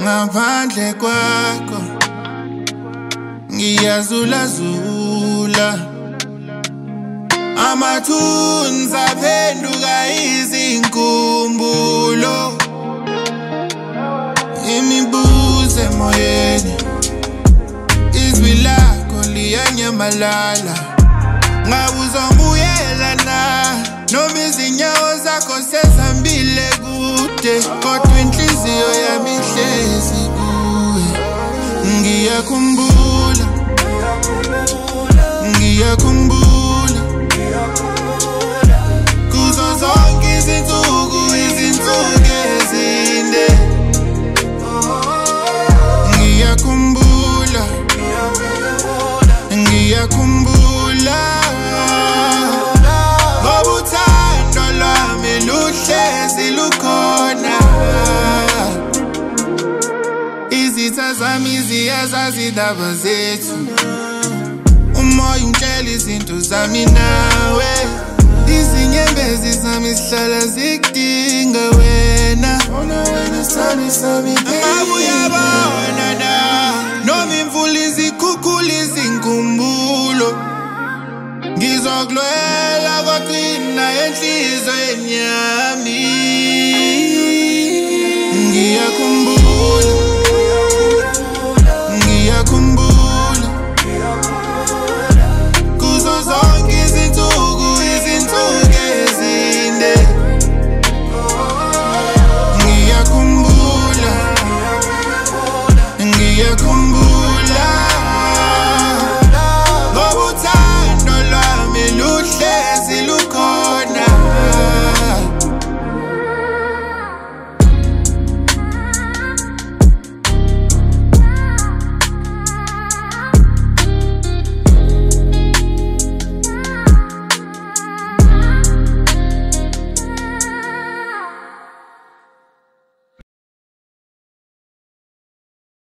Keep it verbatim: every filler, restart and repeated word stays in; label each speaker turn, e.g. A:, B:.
A: ngaphandle kwakho ngiyazulazula amathunzi aphenduka izinkumbulo imibuzo emoyeni izwi lakho liyanyamalala ngabuza ngibuyela na noma izinyawo zakho sezihambile kude kodwa inhliziyo yami ihlezi kuwe ngiyakhumbula ngiyakhumbula kuzo zonke izinsuku izinsuku ezinde ngiyakhumbula ngiyakhumbula ngoba uthando lwami luhlezi lukhona izitha zami ziyazazi indaba zethu umoya ungitshela izinto zami nawe izinyembezi zami zihlala zikudinga wena ngabe uyabona na